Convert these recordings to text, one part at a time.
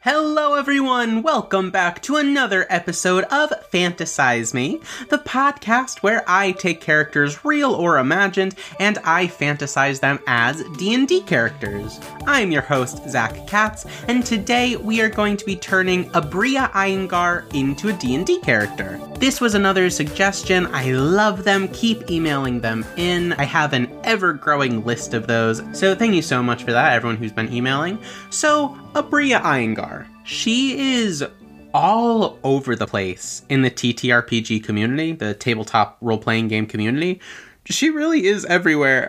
Hello everyone, welcome back to another episode of Fantasize Me, the podcast where I take characters real or imagined and I fantasize them as D&D characters. I'm your host, Zach Katz, and today we are going to be turning Abria Iyengar into a D&D character. This was another suggestion, I love them, keep emailing them in. I have an ever-growing list of those, so thank you so much for that, everyone who's been emailing. So, Abria Iyengar. She is all over the place in the TTRPG community, the tabletop role-playing game community. She really is everywhere.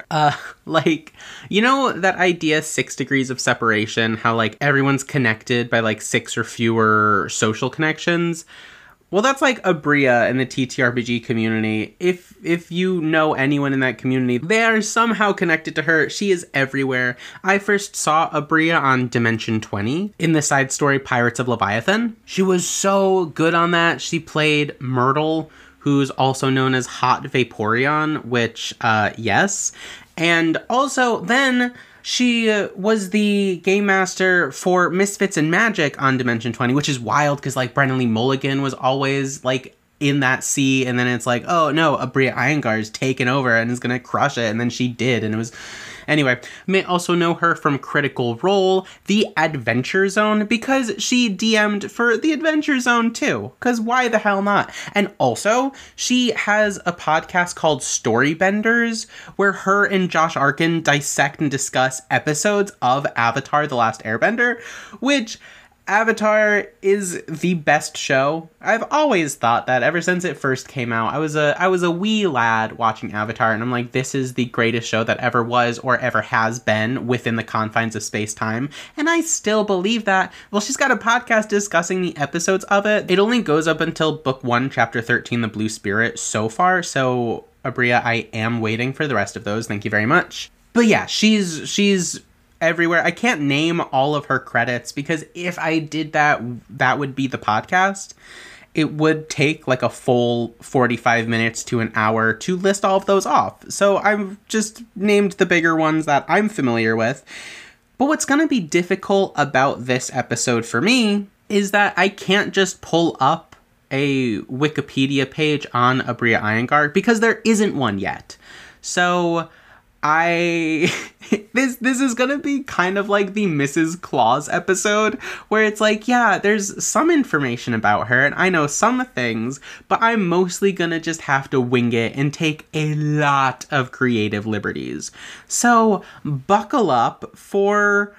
You know that idea 6 degrees of separation, how everyone's connected by 6 or fewer social connections? Well, that's Abria in the TTRPG community. If you know anyone in that community, they are somehow connected to her. She is everywhere. I first saw Abria on Dimension 20 in the side story Pirates of Leviathan. She was so good on that. She played Myrtle, who's also known as Hot Vaporeon, which, yes. And also, then she was the game master for Misfits and Magic on Dimension 20, which is wild because Brennan Lee Mulligan was always in that sea, and then it's oh no, Abria Iyengar is taken over and is gonna crush it, and then she did, and it was... Anyway, you may also know her from Critical Role, The Adventure Zone, because she DM'd for The Adventure Zone too, because why the hell not? And also, she has a podcast called Storybenders, where her and Josh Arkin dissect and discuss episodes of Avatar: The Last Airbender, which... Avatar is the best show. I've always thought that ever since it first came out. I was a wee lad watching Avatar, and I'm this is the greatest show that ever was or ever has been within the confines of space-time. And I still believe that. Well, she's got a podcast discussing the episodes of it. It only goes up until Book 1, Chapter 13, The Blue Spirit so far. So, Abria, I am waiting for the rest of those. Thank you very much. But yeah, she's everywhere. I can't name all of her credits because if I did that, that would be the podcast. It would take a full 45 minutes to an hour to list all of those off. So I've just named the bigger ones that I'm familiar with. But what's going to be difficult about this episode for me is that I can't just pull up a Wikipedia page on Abria Iyengar because there isn't one yet. So this is gonna be kind of like the Mrs. Claus episode, where it's yeah, there's some information about her, and I know some things, but I'm mostly gonna just have to wing it and take a lot of creative liberties. So, buckle up for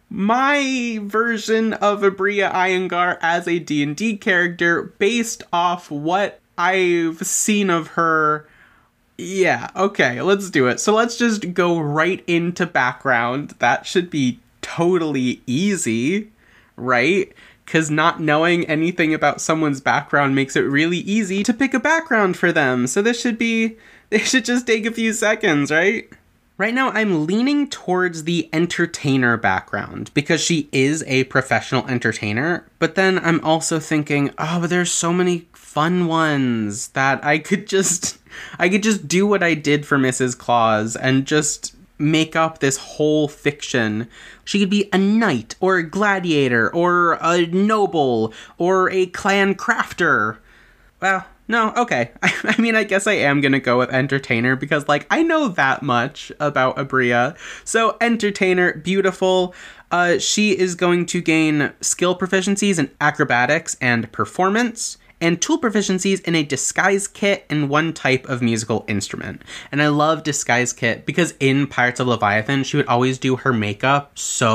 my version of Abria Iyengar as a D&D character based off what I've seen of her. Yeah, okay, let's do it. So let's just go right into background. That should be totally easy, right? Because not knowing anything about someone's background makes it really easy to pick a background for them. So it should just take a few seconds, right? Right now, I'm leaning towards the entertainer background because she is a professional entertainer. But then I'm also thinking, but there's so many fun ones that I could just do what I did for Mrs. Claus and just make up this whole fiction. She could be a knight or a gladiator or a noble or a clan crafter. Well, no, okay. I mean, I guess I am gonna go with entertainer because, I know that much about Abria. So, entertainer, beautiful. She is going to gain skill proficiencies in acrobatics and performance, and tool proficiencies in a disguise kit and one type of musical instrument. And I love disguise kit because in Pirates of Leviathan, she would always do her makeup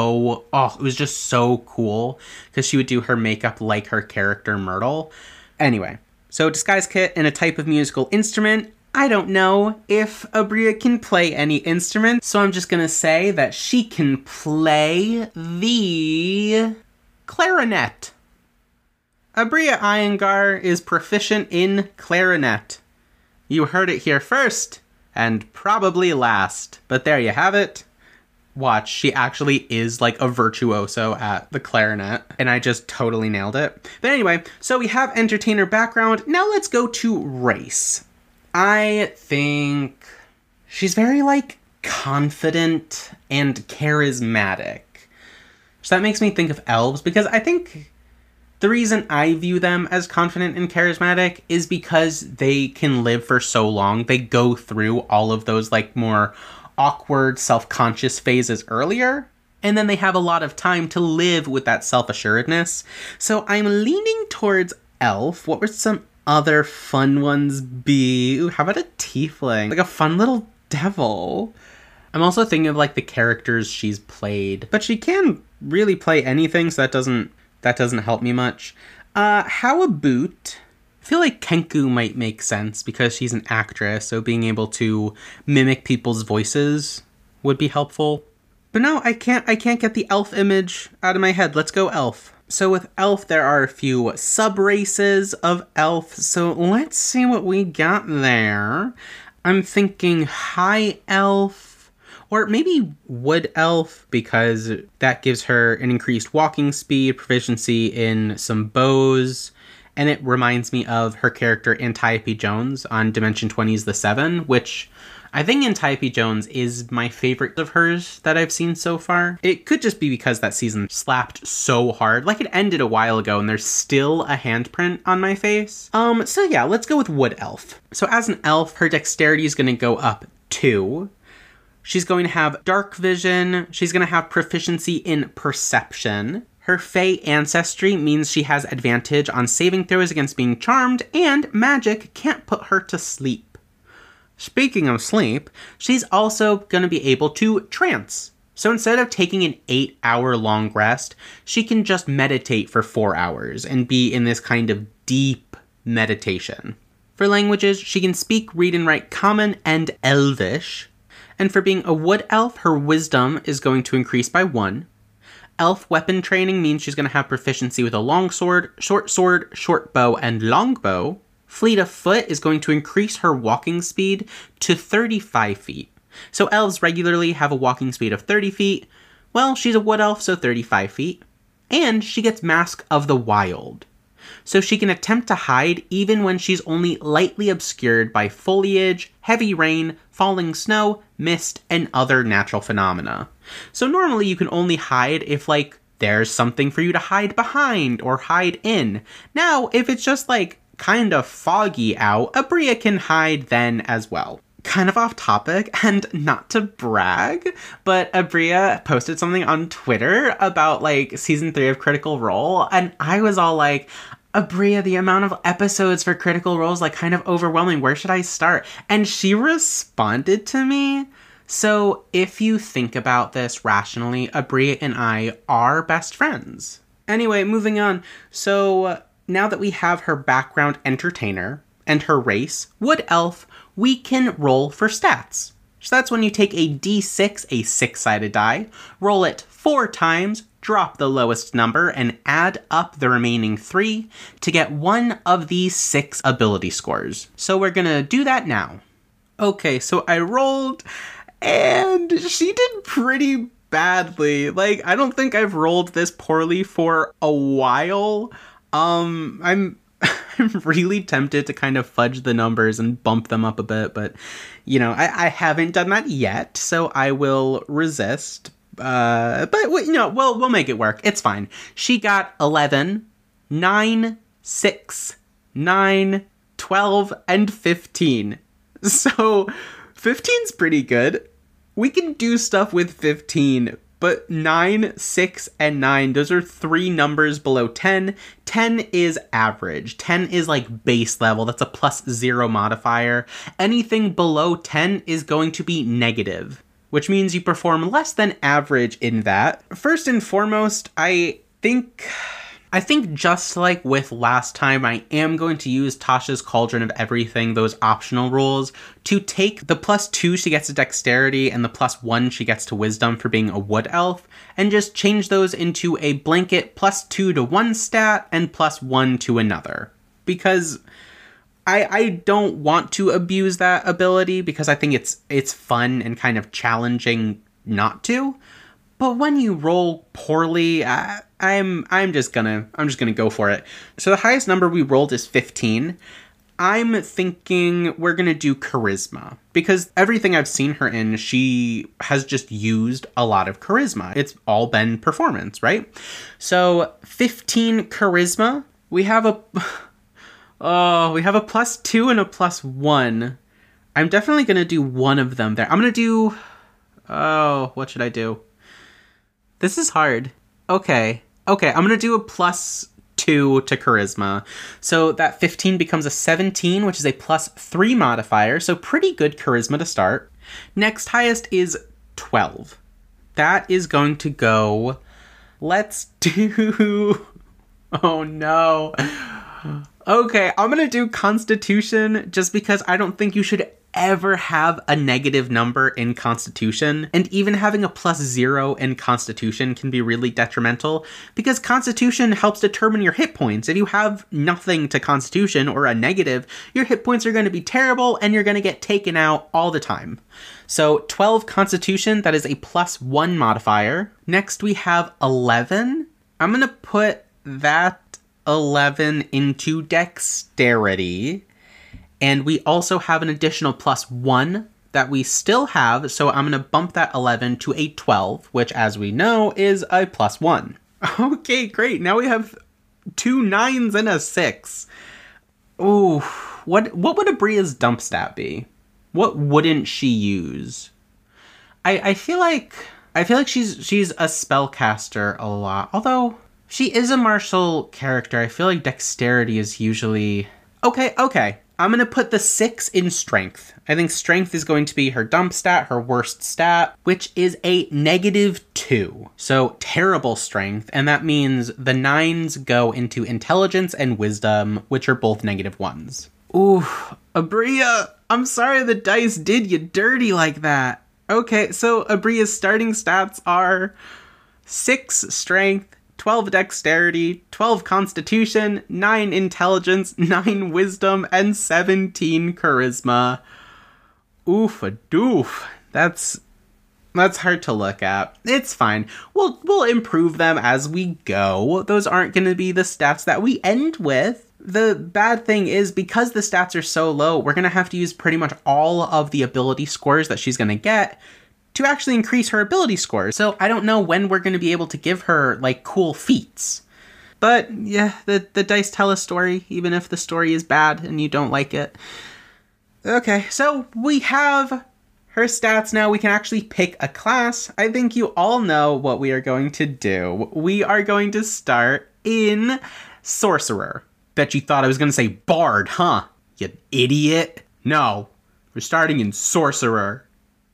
it was just so cool because she would do her makeup like her character Myrtle. Anyway. So, disguise kit and a type of musical instrument. I don't know if Abria can play any instrument, so I'm just gonna say that she can play the clarinet. Abria Iyengar is proficient in clarinet. You heard it here first, and probably last, but there you have it. Watch, she actually is a virtuoso at the clarinet, and I just totally nailed it. But anyway, so we have entertainer background. Now let's go to race. I think she's very confident and charismatic. So that makes me think of elves, because I think the reason I view them as confident and charismatic is because they can live for so long. They go through all of those like more awkward, self-conscious phases earlier, and then they have a lot of time to live with that self-assuredness. So I'm leaning towards elf. What would some other fun ones be? Ooh, how about a tiefling? Like a fun little devil. I'm also thinking of like the characters she's played, but she can really play anything, so that doesn't help me much. How about, I feel like Kenku might make sense because she's an actress, so being able to mimic people's voices would be helpful. But no, I can't get the elf image out of my head. Let's go elf. So with elf, there are a few sub-races of elf, so let's see what we got there. I'm thinking high elf, or maybe wood elf, because that gives her an increased walking speed, proficiency in some bows, and it reminds me of her character Antiope Jones on Dimension 20's The Seven, which I think Antiope Jones is my favorite of hers that I've seen so far. It could just be because that season slapped so hard. Like, it ended a while ago and there's still a handprint on my face. So yeah, let's go with wood elf. So as an elf, her dexterity is going to go up 2. She's going to have dark vision. She's going to have proficiency in perception. Her Fey ancestry means she has advantage on saving throws against being charmed, and magic can't put her to sleep. Speaking of sleep, she's also going to be able to trance. So instead of taking an 8-hour-long rest, she can just meditate for 4 hours and be in this kind of deep meditation. For languages, she can speak, read, and write Common and Elvish. And for being a wood elf, her wisdom is going to increase by 1. Elf weapon training means she's going to have proficiency with a long sword, short bow, and long bow. Fleet of foot is going to increase her walking speed to 35 feet. So elves regularly have a walking speed of 30 feet. Well, she's a wood elf, so 35 feet. And she gets Mask of the Wild. So she can attempt to hide even when she's only lightly obscured by foliage, heavy rain, falling snow, mist, and other natural phenomena. So normally you can only hide if, like, there's something for you to hide behind or hide in. Now, if it's just, like, kind of foggy out, Abria can hide then as well. Kind of off topic, and not to brag, but Abria posted something on Twitter about, like, season 3 of Critical Role, and I was all like, Abria, the amount of episodes for Critical Role is, like, kind of overwhelming. Where should I start? And she responded to me. So if you think about this rationally, Abria and I are best friends. Anyway, moving on. So now that we have her background entertainer and her race, wood elf, we can roll for stats. So that's when you take a d6, a 6-sided die, roll it 4 times, drop the lowest number, and add up the remaining 3 to get one of these 6 ability scores. So we're gonna do that now. Okay, so I rolled, and she did pretty badly. Like, I don't think I've rolled this poorly for a while. I'm really tempted to kind of fudge the numbers and bump them up a bit, but, you know, I haven't done that yet, so I will resist. But, you know, we'll make it work. It's fine. She got 11, 9, 6, 9, 12, and 15. So 15's pretty good. We can do stuff with 15, but 9, 6, and 9, those are 3 numbers below 10. 10 is average. 10 is like base level. That's a +0 modifier. Anything below 10 is going to be negative, which means you perform less than average in that. First and foremost, I think just like with last time, I am going to use Tasha's Cauldron of Everything, those optional rules, to take the +2 she gets to dexterity and the +1 she gets to wisdom for being a wood elf, and just change those into a blanket +2 to one stat and +1 to another. Because I don't want to abuse that ability, because I think it's fun and kind of challenging not to. But when you roll poorly, I'm just gonna go for it. So the highest number we rolled is 15. I'm thinking we're going to do charisma, because everything I've seen her in, she has just used a lot of charisma. It's all been performance, right? So 15 charisma. We have a +2 and a +1. I'm definitely going to do one of them there. I'm going to do, what should I do? This is hard. Okay, I'm going to do a +2 to charisma. So that 15 becomes a 17, which is a +3 modifier. So pretty good charisma to start. Next highest is 12. That is going to go, let's do, oh no. Okay, I'm going to do Constitution just because I don't think you should ever have a negative number in Constitution. And even having a +0 in Constitution can be really detrimental because Constitution helps determine your hit points. If you have nothing to Constitution or a negative, your hit points are going to be terrible and you're going to get taken out all the time. So 12 Constitution, that is a +1 modifier. Next we have 11. I'm going to put that 11 into Dexterity. And we also have an additional +1 that we still have, so I'm going to bump that 11 to a 12, which, as we know, is a +1. Okay, great. Now we have 2 9s and a 6. Ooh, what would Abria's dump stat be? What wouldn't she use? I feel like she's a spellcaster a lot, although she is a martial character. I feel like Dexterity is usually... Okay. I'm going to put the 6 in Strength. I think Strength is going to be her dump stat, her worst stat, which is a -2. So terrible Strength, and that means the 9s go into Intelligence and Wisdom, which are both -1s. Ooh, Abria, I'm sorry the dice did you dirty like that. Okay, so Abria's starting stats are 6 Strength, 12 Dexterity, 12 Constitution, 9 Intelligence, 9 Wisdom, and 17 Charisma. Oof-a-doof. That's hard to look at. It's fine. We'll improve them as we go. Those aren't going to be the stats that we end with. The bad thing is, because the stats are so low, we're going to have to use pretty much all of the ability scores that she's going to get to actually increase her ability scores. So I don't know when we're going to be able to give her, like, cool feats. But, yeah, the dice tell a story, even if the story is bad and you don't like it. Okay, so we have her stats now. We can actually pick a class. I think you all know what we are going to do. We are going to start in Sorcerer. Bet you thought I was going to say Bard, huh? You idiot. No, we're starting in Sorcerer.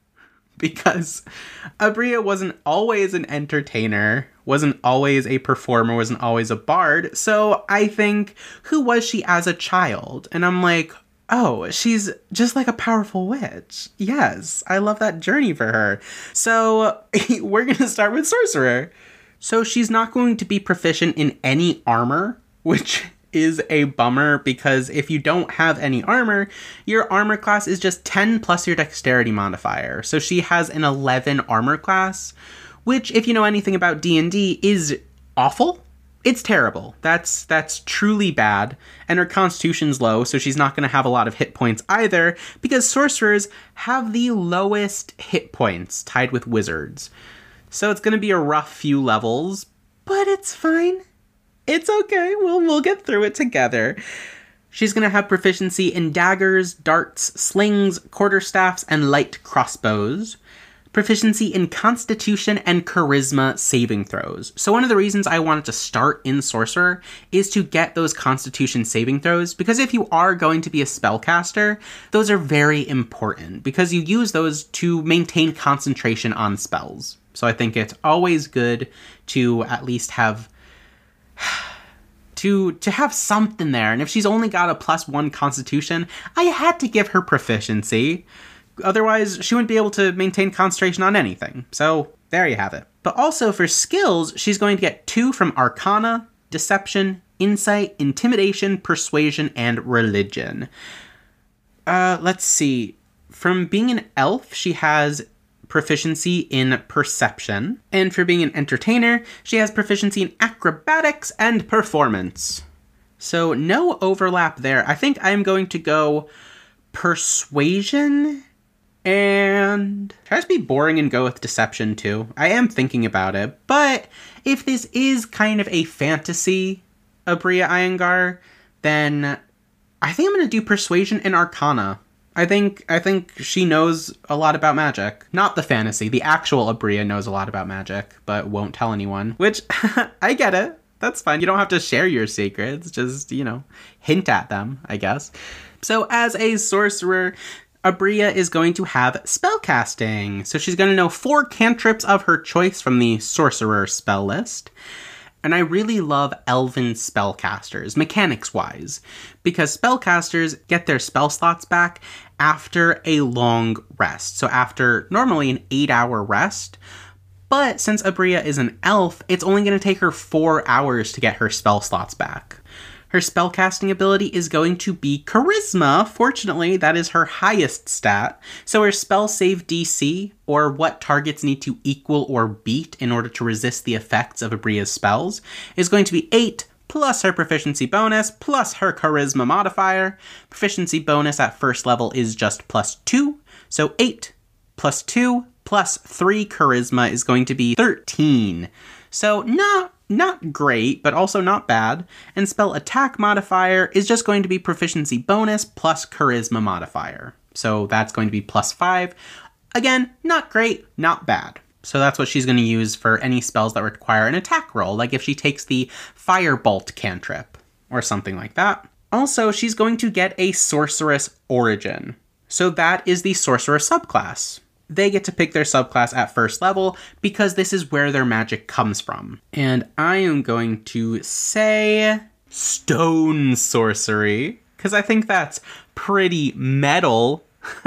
Because Abria wasn't always an entertainer, wasn't always a performer, wasn't always a bard. So I think, who was she as a child? And I'm like, oh, she's just like a powerful witch. Yes, I love that journey for her. So we're going to start with Sorcerer. So she's not going to be proficient in any armor, which is a bummer, because if you don't have any armor, your armor class is just 10 plus your dexterity modifier. So she has an 11 armor class, which, if you know anything about D&D, is awful. It's terrible. That's truly bad. And her constitution's low, so she's not going to have a lot of hit points either, because sorcerers have the lowest hit points tied with wizards. So it's going to be a rough few levels, but it's fine. It's okay. We'll get through it together. She's going to have proficiency in daggers, darts, slings, quarterstaffs, and light crossbows. Proficiency in Constitution and Charisma saving throws. So one of the reasons I wanted to start in Sorcerer is to get those Constitution saving throws, because if you are going to be a spellcaster, those are very important, because you use those to maintain concentration on spells. So I think it's always good to at least have to have something there. And if she's only got a +1 Constitution, I had to give her proficiency. Otherwise, she wouldn't be able to maintain concentration on anything. So there you have it. But also for skills, she's going to get 2 from Arcana, Deception, Insight, Intimidation, Persuasion, and Religion. Let's see. From being an elf, she has proficiency in Perception. And for being an entertainer, she has proficiency in Acrobatics and Performance. So no overlap there. I think I'm going to go Persuasion and try to be boring and go with Deception too. I am thinking about it, but if this is kind of a fantasy Aabria Iyengar, then I think I'm going to do Persuasion and Arcana. I think she knows a lot about magic. Not the fantasy. The actual Aabria knows a lot about magic, but won't tell anyone. Which, I get it. That's fine. You don't have to share your secrets. Just, hint at them, I guess. So as a sorcerer, Aabria is going to have spellcasting. So she's going to know 4 cantrips of her choice from the sorcerer spell list. And I really love elven spellcasters, mechanics-wise, because spellcasters get their spell slots back after a long rest. So after normally an 8-hour rest, but since Aabria is an elf, it's only going to take her 4 hours to get her spell slots back. Her spellcasting ability is going to be Charisma. Fortunately, that is her highest stat. So her spell save DC, or what targets need to equal or beat in order to resist the effects of Aabria's spells, is going to be 8 plus her proficiency bonus plus her Charisma modifier. Proficiency bonus at first level is just +2. So 8 plus 2 plus 3 Charisma is going to be 13. So not great, but also not bad. And spell attack modifier is just going to be proficiency bonus plus charisma modifier. So that's going to be +5. Again, not great, not bad. So that's what she's going to use for any spells that require an attack roll, like if she takes the Firebolt cantrip or something like that. Also, she's going to get a Sorceress Origin. So that is the Sorcerer subclass. They get to pick their subclass at first level because this is where their magic comes from. And I am going to say Stone Sorcery, because I think that's pretty metal.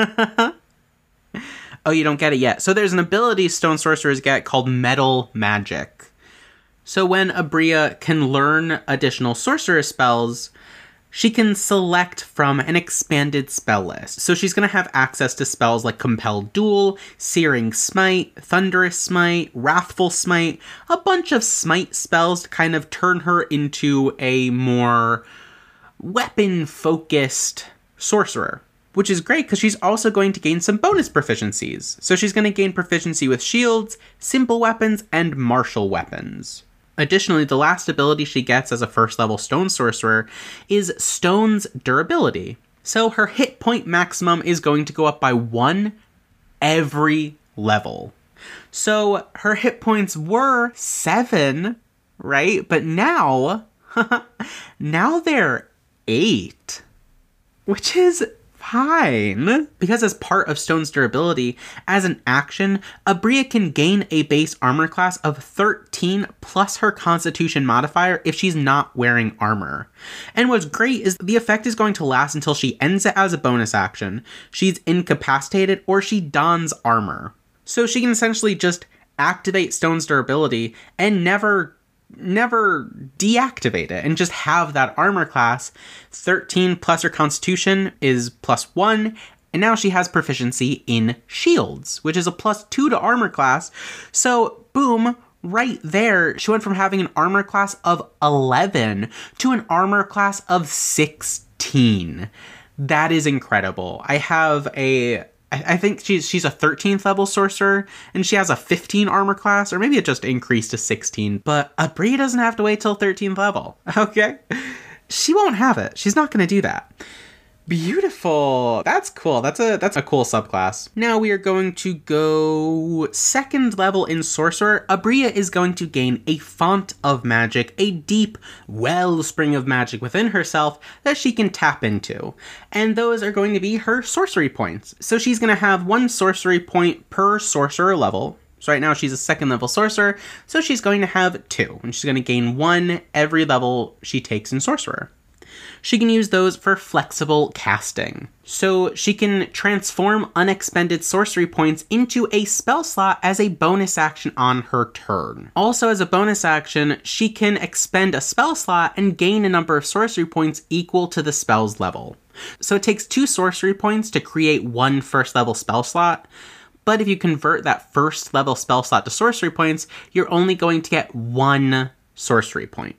Oh, you don't get it yet. So there's an ability Stone Sorcerers get called Metal Magic. So when Aabria can learn additional sorcerer spells, she can select from an expanded spell list. So she's going to have access to spells like Compelled Duel, Searing Smite, Thunderous Smite, Wrathful Smite, a bunch of smite spells to kind of turn her into a more weapon-focused sorcerer. Which is great because she's also going to gain some bonus proficiencies. So she's going to gain proficiency with shields, simple weapons, and martial weapons. Additionally, the last ability she gets as a first level stone sorcerer is Stone's Durability. So her hit point maximum is going to go up by 1 every level. So her hit points were 7, right? But now, now they're 8, which is fine. Because as part of Stone's Durability, as an action, Aabria can gain a base armor class of 13 plus her Constitution modifier if she's not wearing armor. And what's great is the effect is going to last until she ends it as a bonus action, she's incapacitated, or she dons armor. So she can essentially just activate Stone's Durability and never deactivate it and just have that armor class. 13 plus her Constitution is +1, and now she has proficiency in shields, which is a +2 to armor class. So boom, right there, she went from having an armor class of 11 to an armor class of 16. That is incredible. I think she's a 13th level sorcerer, and she has a 15 armor class, or maybe it just increased to 16, but Aabria doesn't have to wait till 13th level, okay? She won't have it. She's not going to do that. Beautiful. That's cool. That's a cool subclass. Now we are going to go 2nd level in Sorcerer. Aabria is going to gain a Font of Magic, a deep wellspring of magic within herself that she can tap into. And those are going to be her sorcery points. So she's going to have 1 sorcery point per sorcerer level. So right now she's a 2nd level sorcerer, so she's going to have 2. And she's going to gain 1 every level she takes in Sorcerer. She can use those for flexible casting. So she can transform unexpended sorcery points into a spell slot as a bonus action on her turn. Also, as a bonus action, she can expend a spell slot and gain a number of sorcery points equal to the spell's level. So it takes 2 sorcery points to create 1 first level spell slot. But if you convert that first level spell slot to sorcery points, you're only going to get 1 sorcery point.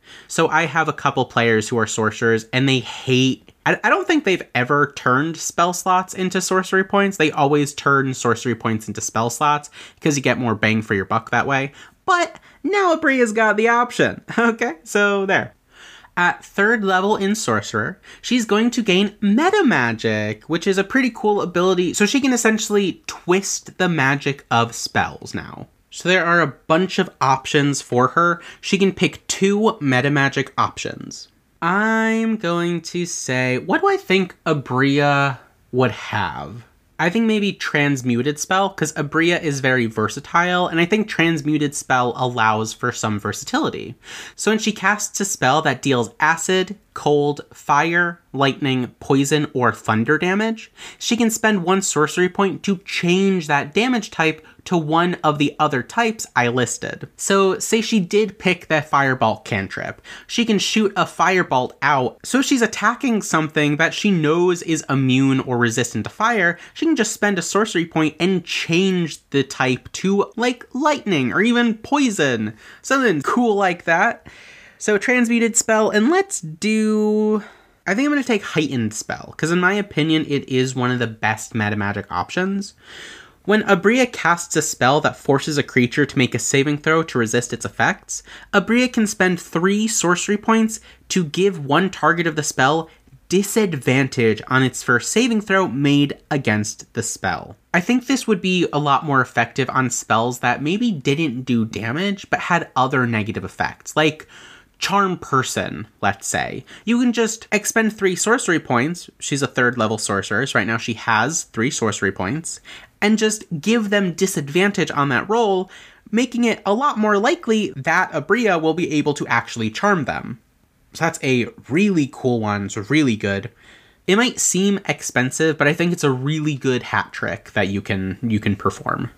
So I have a couple players who are sorcerers, and they hate... I don't think they've ever turned spell slots into sorcery points. They always turn sorcery points into spell slots, because you get more bang for your buck that way. But now Abria's got the option. Okay, so there. At 3rd level in Sorcerer, she's going to gain Meta Magic, which is a pretty cool ability. So she can essentially twist the magic of spells now. So there are a bunch of options for her. She can pick 2 Meta Magic options. I'm going to say, what do I think Abria would have? I think maybe Transmuted Spell, because Abria is very versatile, and I think Transmuted Spell allows for some versatility. So when she casts a spell that deals acid, cold, fire, lightning, poison, or thunder damage, she can spend 1 sorcery point to change that damage type to one of the other types I listed. So say she did pick that Firebolt cantrip. She can shoot a Firebolt out, so if she's attacking something that she knows is immune or resistant to fire, she can just spend a sorcery point and change the type to, like, lightning or even poison. Something cool like that. So Transmuted Spell, and let's do... I think I'm going to take Heightened Spell, because in my opinion, it is one of the best meta magic options. When Abria casts a spell that forces a creature to make a saving throw to resist its effects, Abria can spend 3 sorcery points to give one target of the spell disadvantage on its first saving throw made against the spell. I think this would be a lot more effective on spells that maybe didn't do damage, but had other negative effects, like Charm Person, let's say. You can just expend 3 sorcery points. She's a 3rd level sorcerer, so right now she has 3 sorcery points, and just give them disadvantage on that roll, making it a lot more likely that Abria will be able to actually charm them. So that's a really cool one. It's really good. It might seem expensive, but I think it's a really good hat trick that you can perform.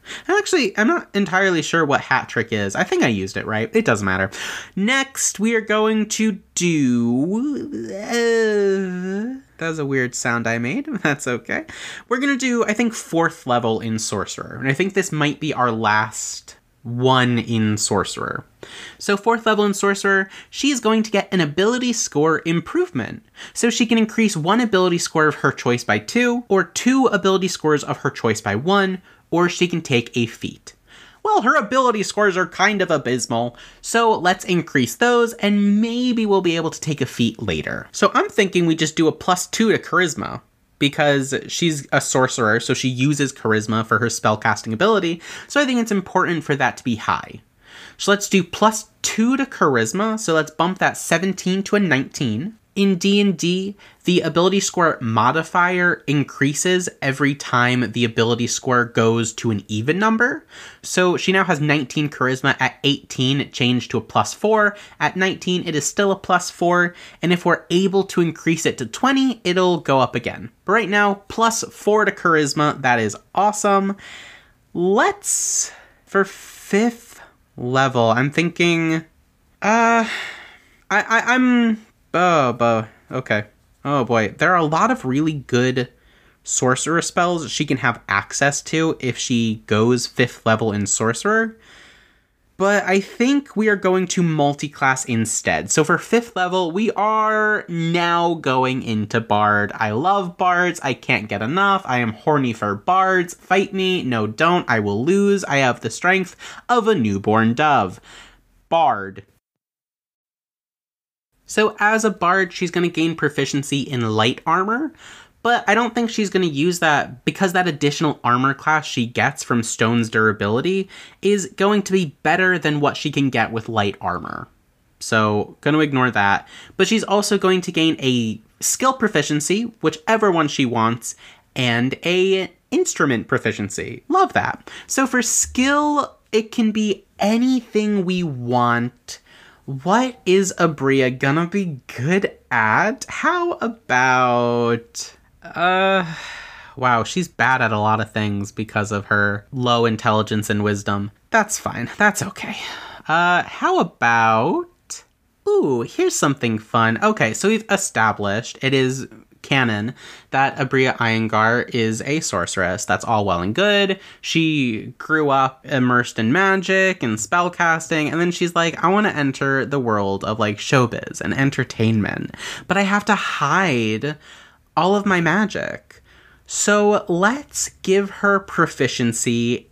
I'm not entirely sure what hat trick is. I think I used it right. It doesn't matter. Next, we are going to do... that was a weird sound I made. That's okay. We're going to do, I think, 4th level in Sorcerer. And I think this might be our last one in Sorcerer. So 4th level in Sorcerer, she is going to get an ability score improvement. So she can increase 1 ability score of her choice by 2, or 2 ability scores of her choice by 1, or she can take a feat. Well, her ability scores are kind of abysmal, so let's increase those, and maybe we'll be able to take a feat later. So I'm thinking we just do a +2 to Charisma, because she's a sorcerer, so she uses Charisma for her spellcasting ability, so I think it's important for that to be high. So let's do +2 to Charisma, so let's bump that 17 to a 19. In D&D, the ability score modifier increases every time the ability score goes to an even number. So she now has 19 charisma. At 18, it changed to a +4. At 19, it is still a +4. And if we're able to increase it to 20, it'll go up again. But right now, +4 to charisma. That is awesome. Let's, for 5th level, I'm thinking, okay. Oh boy. There are a lot of really good sorcerer spells she can have access to if she goes 5th level in Sorcerer. But I think we are going to multi-class instead. So for 5th level, we are now going into Bard. I love Bards. I can't get enough. I am horny for Bards. Fight me. No, don't. I will lose. I have the strength of a newborn dove. Bard. So as a bard, she's going to gain proficiency in light armor, but I don't think she's going to use that because that additional armor class she gets from Stone's durability is going to be better than what she can get with light armor. So going to ignore that, but she's also going to gain a skill proficiency, whichever one she wants, and a instrument proficiency. Love that. So for skill, it can be anything we want. What is Abria gonna be good at? How about... wow, she's bad at a lot of things because of her low intelligence and wisdom. That's fine. That's okay. How about... Ooh, here's something fun. Okay, so we've established it is canon that Abria Iyengar is a sorceress. That's all well and good. She grew up immersed in magic and spellcasting, and then she's like, I want to enter the world of like showbiz and entertainment, but I have to hide all of my magic. So let's give her proficiency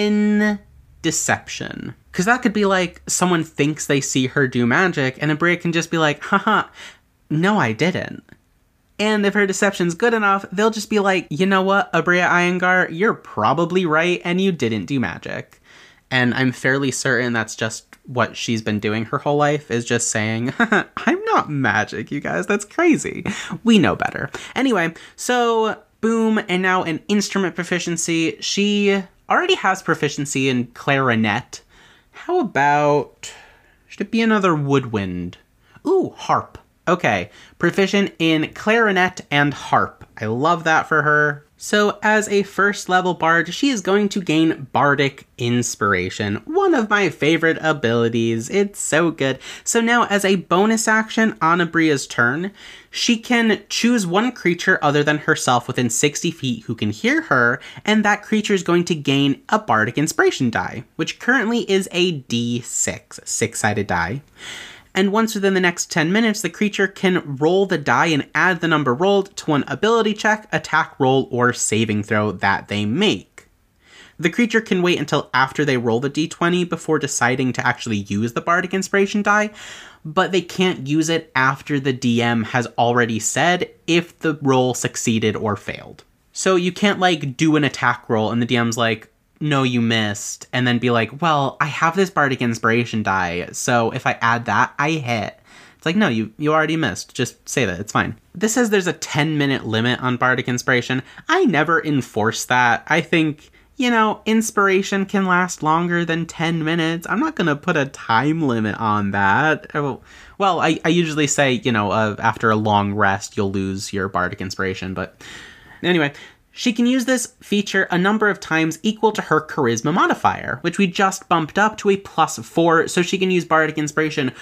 in deception. Because that could be like someone thinks they see her do magic, and Abria can just be like, haha, no, I didn't. And if her deception's good enough, they'll just be like, you know what, Abria Iyengar, you're probably right, and you didn't do magic. And I'm fairly certain that's just what she's been doing her whole life, is just saying, I'm not magic, you guys, that's crazy. We know better. Anyway, so boom, and now an instrument proficiency. She already has proficiency in clarinet. How about, should it be another woodwind? Ooh, harp. Okay, proficient in clarinet and harp. I love that for her. So as a first level bard, she is going to gain Bardic Inspiration, one of my favorite abilities. It's so good. So now as a bonus action on Abria's turn, she can choose one creature other than herself within 60 feet who can hear her, and that creature is going to gain a Bardic Inspiration die, which currently is a D6, six-sided die. And once within the next 10 minutes, the creature can roll the die and add the number rolled to an ability check, attack roll, or saving throw that they make. The creature can wait until after they roll the d20 before deciding to actually use the Bardic Inspiration die, but they can't use it after the DM has already said if the roll succeeded or failed. So you can't like do an attack roll and the DM's like, no, you missed, and then be like, well, I have this Bardic Inspiration die, so if I add that, I hit. It's like, no, you already missed. Just say that. It's fine. This says there's a 10-minute limit on Bardic Inspiration. I never enforce that. I think, inspiration can last longer than 10 minutes. I'm not going to put a time limit on that. Well, I usually say, after a long rest, you'll lose your Bardic Inspiration, but anyway. She can use this feature a number of times equal to her charisma modifier, which we just bumped up to a +4, so she can use Bardic Inspiration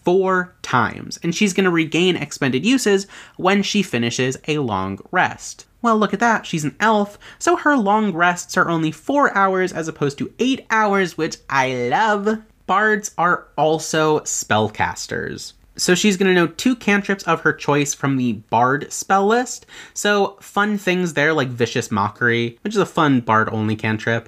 4 times, and she's going to regain expended uses when she finishes a long rest. Well, look at that, she's an elf, so her long rests are only 4 hours as opposed to 8 hours, which I love. Bards are also spellcasters. So she's going to know 2 cantrips of her choice from the Bard spell list. So fun things there like Vicious Mockery, which is a fun Bard-only cantrip.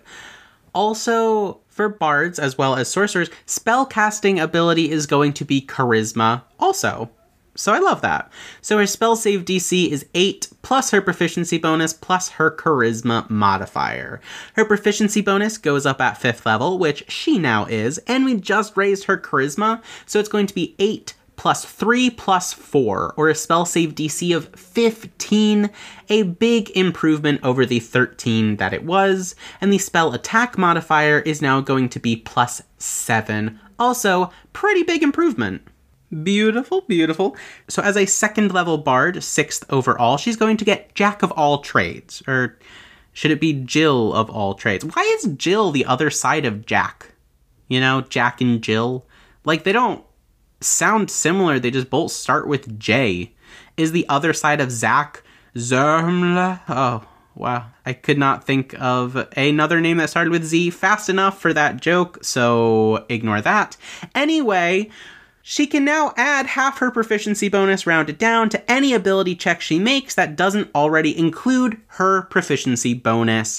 Also, for Bards as well as Sorcerers, spellcasting ability is going to be Charisma also. So I love that. So her spell save DC is 8 plus her proficiency bonus plus her charisma modifier. Her proficiency bonus goes up at 5th level, which she now is, and we just raised her charisma, so it's going to be 8 plus 3 plus 4, or a spell save DC of 15, a big improvement over the 13 that it was, and the spell attack modifier is now going to be plus 7. Also, pretty big improvement. Beautiful, beautiful. So as a 2nd level bard, 6th overall, she's going to get Jack of all trades, or should it be Jill of all trades? Why is Jill the other side of Jack? Jack and Jill? Like, they don't sound similar, they just both start with J. Is the other side of Zach Zermla? Oh, wow. I could not think of another name that started with Z fast enough for that joke, so ignore that. Anyway, she can now add half her proficiency bonus rounded down to any ability check she makes that doesn't already include her proficiency bonus.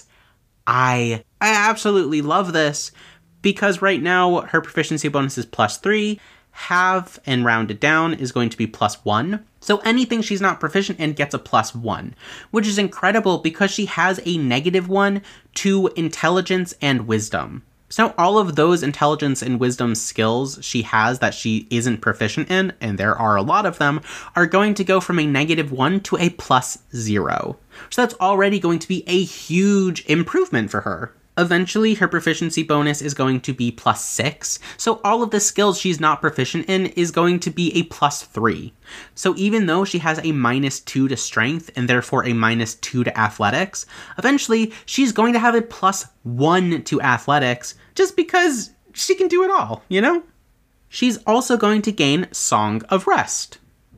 I absolutely love this, because right now her proficiency bonus is plus 3, half and rounded down is going to be plus 1. So anything she's not proficient in gets a plus 1, which is incredible because she has a -1 to intelligence and wisdom. So all of those intelligence and wisdom skills she has that she isn't proficient in, and there are a lot of them, are going to go from a -1 to a plus 0. So that's already going to be a huge improvement for her. Eventually, her proficiency bonus is going to be plus 6, so all of the skills she's not proficient in is going to be a plus 3. So even though she has a -2 to strength, and therefore a -2 to athletics, eventually she's going to have a plus 1 to athletics, just because she can do it all, She's also going to gain Song of Rest.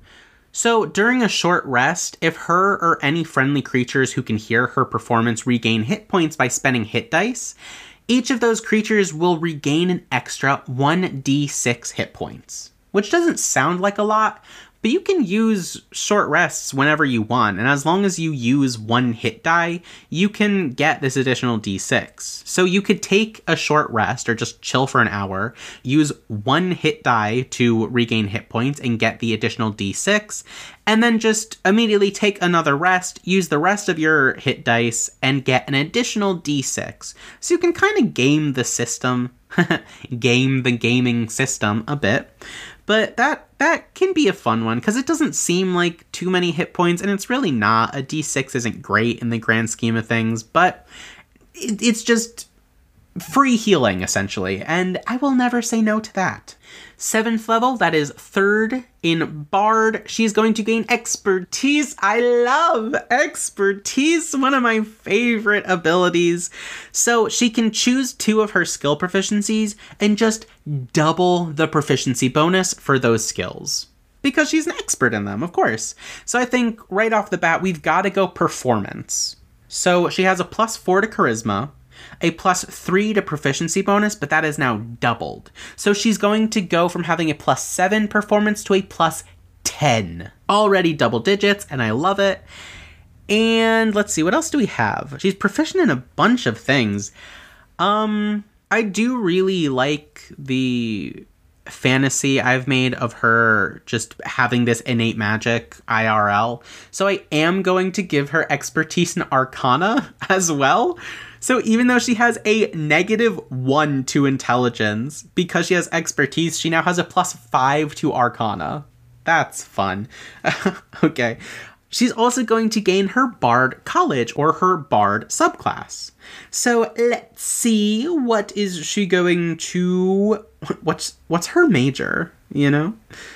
So during a short rest, if her or any friendly creatures who can hear her performance regain hit points by spending hit dice, each of those creatures will regain an extra 1d6 hit points, which doesn't sound like a lot, but you can use short rests whenever you want, and as long as you use one hit die, you can get this additional d6. So you could take a short rest or just chill for an hour, use one hit die to regain hit points and get the additional d6, and then just immediately take another rest, use the rest of your hit dice, and get an additional d6. So you can kind of game the system, game the gaming system a bit. But that can be a fun one, because it doesn't seem like too many hit points, and it's really not. A d6 isn't great in the grand scheme of things, but it's just free healing, essentially, and I will never say no to that. 7th level, that is 3rd in Bard. She's going to gain Expertise. I love Expertise, one of my favorite abilities. So she can choose 2 of her skill proficiencies and just double the proficiency bonus for those skills, because she's an expert in them, of course. So I think right off the bat, we've got to go performance. So she has a +4 to charisma, a +3 to proficiency bonus, but that is now doubled. So she's going to go from having a +7 performance to a +10. Already double digits, and I love it. And let's see, what else do we have? She's proficient in a bunch of things. I do really like the fantasy I've made of her just having this innate magic IRL. So I am going to give her Expertise in Arcana as well. So even though she has a -1 to intelligence, because she has Expertise, she now has a +5 to Arcana. That's fun. Okay. She's also going to gain her Bard College, or her Bard subclass. So let's see, what is she going to... What's her major, you know?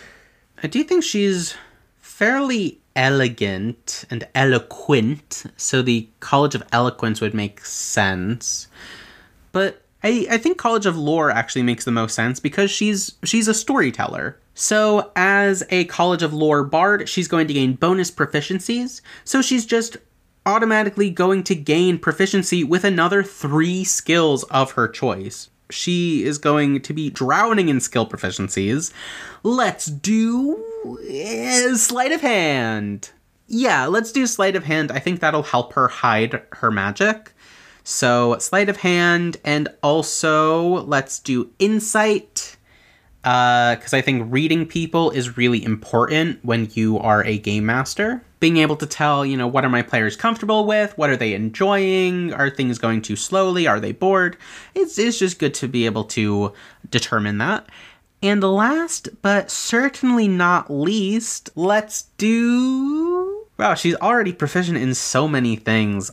I do think she's fairly elegant and eloquent, so the College of Eloquence would make sense. But I think College of Lore actually makes the most sense, because she's a storyteller. So as a College of Lore Bard, she's going to gain bonus proficiencies, so she's just automatically going to gain proficiency with another 3 skills of her choice. She is going to be drowning in skill proficiencies. Let's do Sleight of Hand. Yeah, let's do Sleight of Hand. I think that'll help her hide her magic. So Sleight of Hand, and also let's do Insight. Because I think reading people is really important when you are a game master. Being able to tell, what are my players comfortable with? What are they enjoying? Are things going too slowly? Are they bored? It's just good to be able to determine that. And last, but certainly not least, let's do... Wow, she's already proficient in so many things.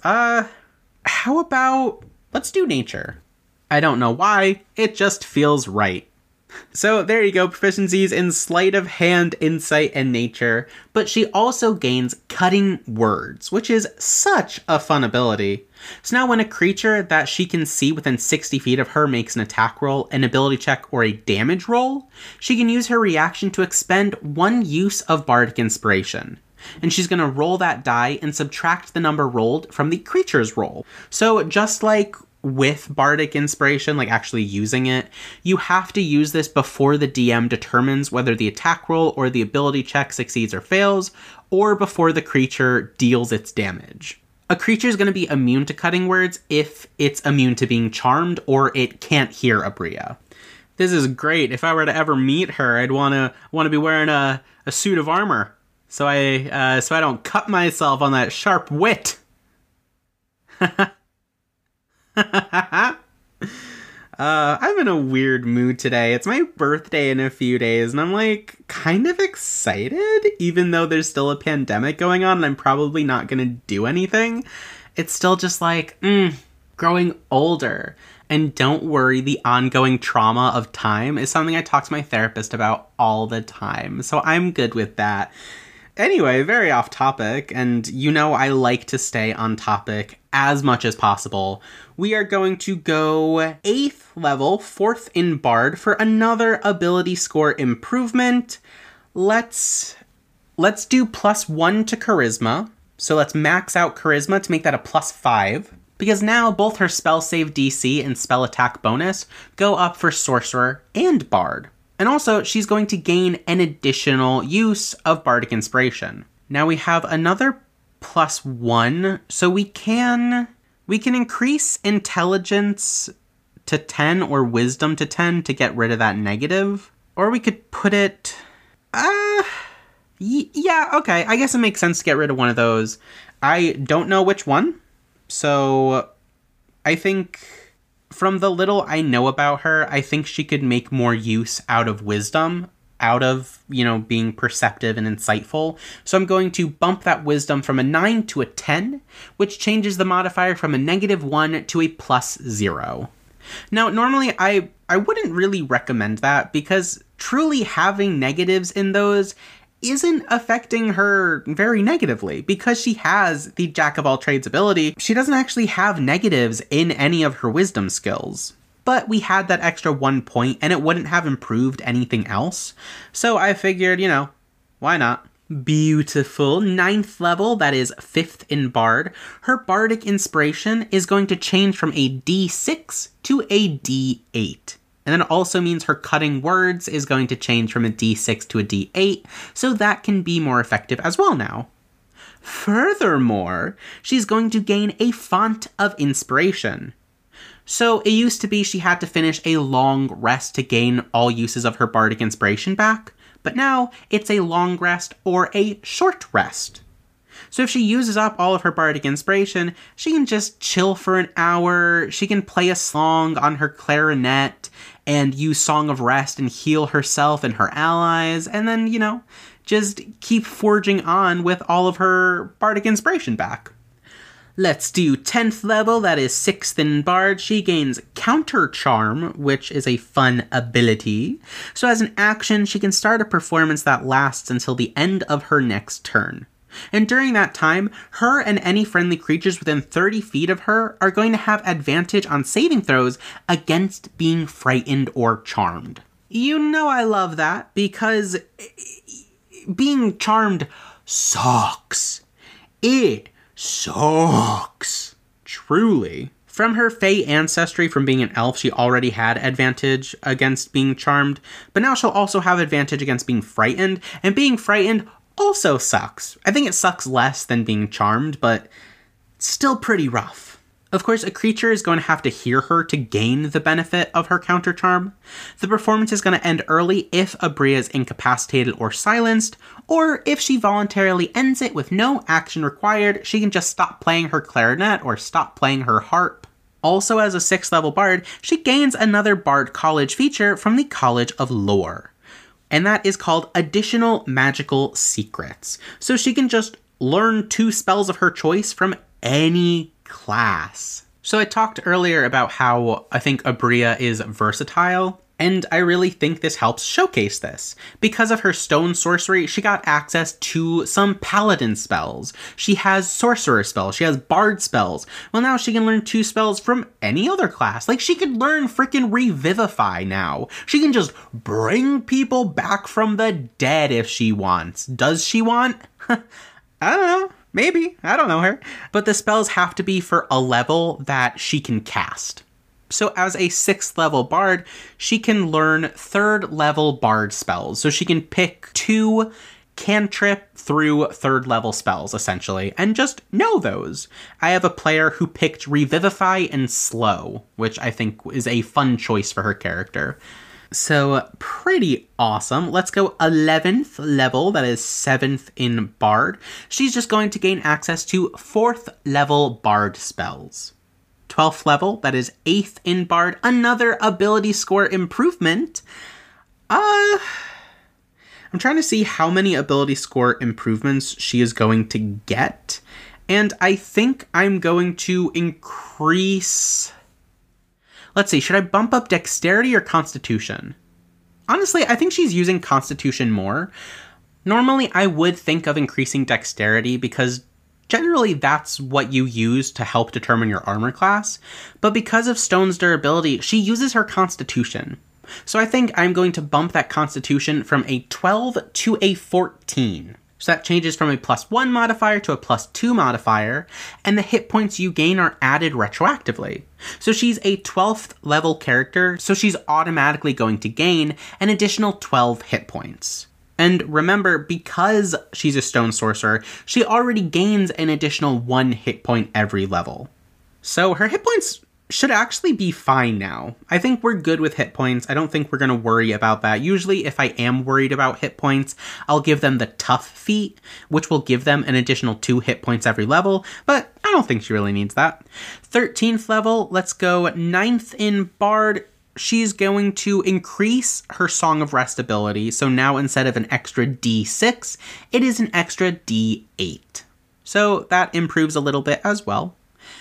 How about... Let's do Nature. I don't know why, it just feels right. So there you go, proficiencies in Sleight of Hand, Insight, and Nature. But she also gains Cutting Words, which is such a fun ability. So now when a creature that she can see within 60 feet of her makes an attack roll, an ability check, or a damage roll, she can use her reaction to expend 1 use of Bardic Inspiration. And she's going to roll that die and subtract the number rolled from the creature's roll. So just like with Bardic Inspiration, like actually using it, you have to use this before the DM determines whether the attack roll or the ability check succeeds or fails, or before the creature deals its damage. A creature is going to be immune to Cutting Words if it's immune to being charmed or it can't hear Abria. This is great. If I were to ever meet her, I'd want to be wearing a suit of armor, so I don't cut myself on that sharp wit. I'm in a weird mood today. It's my birthday in a few days, and I'm kind of excited, even though there's still a pandemic going on and I'm probably not gonna do anything. It's still just growing older. And don't worry, the ongoing trauma of time is something I talk to my therapist about all the time, so I'm good with that. Anyway, very off topic, and I like to stay on topic as much as possible. We are going to go 8th level, 4th in Bard, for another ability score improvement. Let's Let's do +1 to charisma. So let's max out charisma to make that a +5. Because now both her spell save DC and spell attack bonus go up for sorcerer and bard. And also, she's going to gain an additional use of bardic inspiration. Now we have another +1, so we can increase intelligence to 10 or wisdom to 10 to get rid of that negative. Or we could put it... yeah, okay, I guess it makes sense to get rid of one of those. I don't know which one, so I think from the little I know about her, I think she could make more use out of wisdom, out of, being perceptive and insightful. So I'm going to bump that wisdom from a 9 to a 10, which changes the modifier from a -1 to a +0. Now, normally I wouldn't really recommend that because truly having negatives in those isn't affecting her very negatively. Because she has the Jack of all trades ability, she doesn't actually have negatives in any of her wisdom skills. But we had that extra 1 point and it wouldn't have improved anything else. So I figured, why not? Beautiful. 9th level, that is 5th in Bard. Her Bardic Inspiration is going to change from a D6 to a D8. And then it also means her Cutting Words is going to change from a D6 to a D8, so that can be more effective as well now. Furthermore, she's going to gain a Font of Inspiration. So it used to be she had to finish a long rest to gain all uses of her Bardic Inspiration back, but now it's a long rest or a short rest. So if she uses up all of her Bardic Inspiration, she can just chill for an hour, she can play a song on her clarinet, and use Song of Rest and heal herself and her allies, and then, just keep forging on with all of her Bardic Inspiration back. Let's do 10th level, that is 6th in Bard. She gains Counter Charm, which is a fun ability. So as an action, she can start a performance that lasts until the end of her next turn. And during that time, her and any friendly creatures within 30 feet of her are going to have advantage on saving throws against being frightened or charmed. I love that, because being charmed sucks. It sucks. Truly. From her Fey ancestry from being an elf, she already had advantage against being charmed, but now she'll also have advantage against being frightened, and being frightened also sucks. I think it sucks less than being charmed, but still pretty rough. Of course, a creature is going to have to hear her to gain the benefit of her counter charm. The performance is going to end early if Abria is incapacitated or silenced, or if she voluntarily ends it with no action required, she can just stop playing her clarinet or stop playing her harp. Also, as a 6th level bard, she gains another Bard College feature from the College of Lore. And that is called Additional Magical Secrets. So she can just learn 2 spells of her choice from any class. So I talked earlier about how I think Abria is versatile, and I really think this helps showcase this. Because of her stone sorcery, she got access to some paladin spells. She has sorcerer spells, she has bard spells. Well, now she can learn 2 spells from any other class. Like, she could learn freaking Revivify now. She can just bring people back from the dead if she wants. Does she want? I don't know. Maybe. I don't know her. But the spells have to be for a level that she can cast. So as a 6th level bard, she can learn 3rd level bard spells. So she can pick 2 cantrip through 3rd level spells, essentially, and just know those. I have a player who picked Revivify and Slow, which I think is a fun choice for her character. So pretty awesome. Let's go 11th level, that is 7th in Bard. She's just going to gain access to 4th level Bard spells. 12th level, that is 8th in Bard, another ability score improvement. I'm trying to see how many ability score improvements she is going to get, and I think I'm going to increase... Let's see, should I bump up Dexterity or Constitution? Honestly, I think she's using Constitution more. Normally, I would think of increasing Dexterity because generally that's what you use to help determine your armor class, but because of Stone's durability, she uses her Constitution. So I think I'm going to bump that Constitution from a 12 to a 14. So that changes from a +1 modifier to a +2 modifier, and the hit points you gain are added retroactively. So she's a 12th level character, so she's automatically going to gain an additional 12 hit points. And remember, because she's a stone sorcerer, she already gains an additional 1 hit point every level. So her hit points should actually be fine now. I think we're good with hit points. I don't think we're going to worry about that. Usually, if I am worried about hit points, I'll give them the tough feat, which will give them an additional 2 hit points every level, but I don't think she really needs that. 13th level, let's go 9th in Bard. She's going to increase her Song of Rest ability, so now instead of an extra D6, it is an extra D8. So that improves a little bit as well.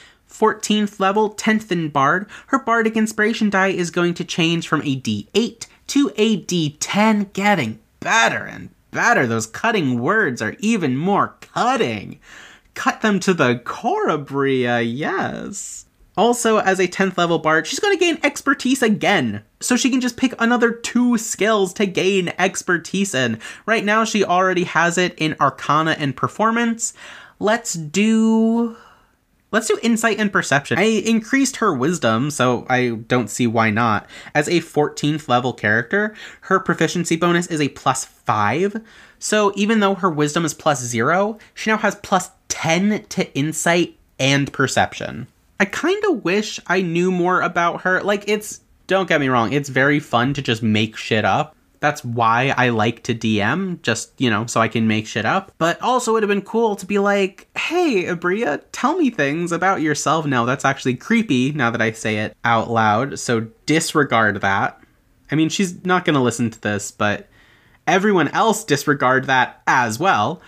14th level, 10th in Bard, her Bardic Inspiration die is going to change from a D8 to a D10, getting better and better. Those cutting words are even more cutting. Cut them to the core, Abria, yes. Also, as a 10th level Bard, she's going to gain Expertise again. So she can just pick another 2 skills to gain Expertise in. Right now, she already has it in Arcana and Performance. Let's do Insight and Perception. I increased her Wisdom, so I don't see why not. As a 14th level character, her proficiency bonus is a +5. So even though her Wisdom is +0, she now has +10 to Insight and Perception. I kind of wish I knew more about her. Don't get me wrong, it's very fun to just make shit up. That's why I like to DM, just, so I can make shit up. But also it would have been cool to be like, hey, Abria, tell me things about yourself. No, that's actually creepy now that I say it out loud, so disregard that. I mean, she's not going to listen to this, but everyone else disregard that as well.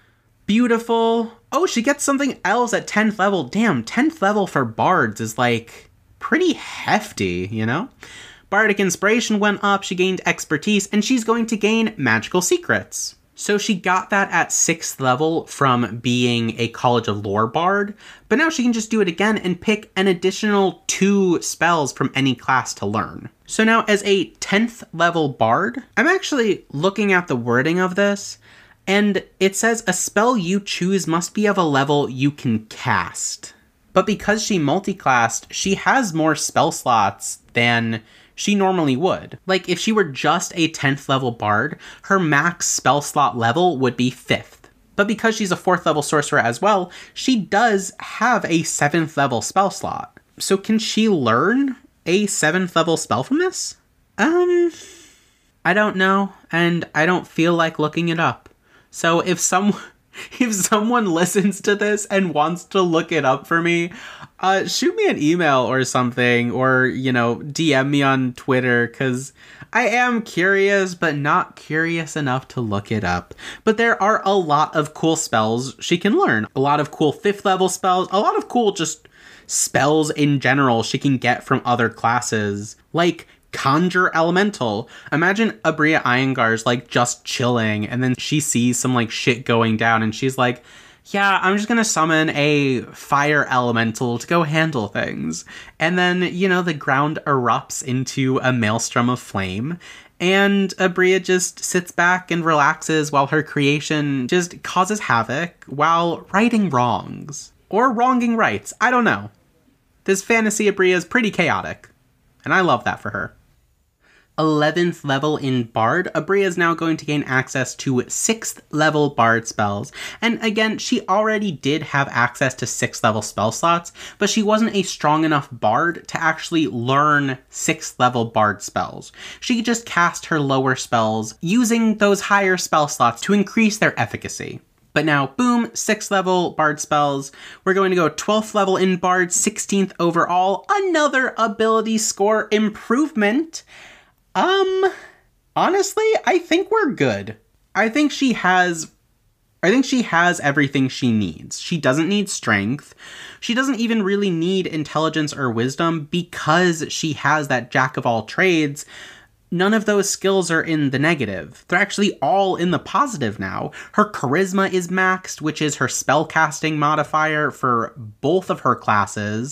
Beautiful. Oh, she gets something else at 10th level. Damn, 10th level for bards is, pretty hefty, Bardic Inspiration went up, she gained Expertise, and she's going to gain Magical Secrets. So she got that at 6th level from being a College of Lore Bard, but now she can just do it again and pick an additional 2 spells from any class to learn. So now as a 10th level Bard, I'm actually looking at the wording of this, and it says a spell you choose must be of a level you can cast. But because she multiclassed, she has more spell slots than she normally would. If she were just a 10th level Bard, her max spell slot level would be 5th. But because she's a 4th level sorcerer as well, she does have a 7th level spell slot. So can she learn a 7th level spell from this? I don't know, and I don't feel like looking it up. So if someone listens to this and wants to look it up for me, shoot me an email or something, or, DM me on Twitter, because I am curious, but not curious enough to look it up. But there are a lot of cool spells she can learn. A lot of cool 5th level spells, a lot of cool just spells in general she can get from other classes, like Conjure Elemental. Imagine Abria Iyengar's just chilling, and then she sees some shit going down, and she's like, yeah, I'm just gonna summon a fire elemental to go handle things. And then, the ground erupts into a maelstrom of flame, and Abria just sits back and relaxes while her creation just causes havoc while righting wrongs. Or wronging rights, I don't know. This fantasy Abria is pretty chaotic, and I love that for her. 11th level in Bard, Abria is now going to gain access to 6th level Bard spells. And again, she already did have access to 6th level spell slots, but she wasn't a strong enough Bard to actually learn 6th level Bard spells. She could just cast her lower spells using those higher spell slots to increase their efficacy. But now, boom, 6th level Bard spells. We're going to go 12th level in Bard, 16th overall. Another ability score improvement. Honestly, I think we're good. I think she has everything she needs. She doesn't need strength. She doesn't even really need intelligence or wisdom because she has that jack of all trades. None of those skills are in the negative. They're actually all in the positive now. Her charisma is maxed, which is her spellcasting modifier for both of her classes.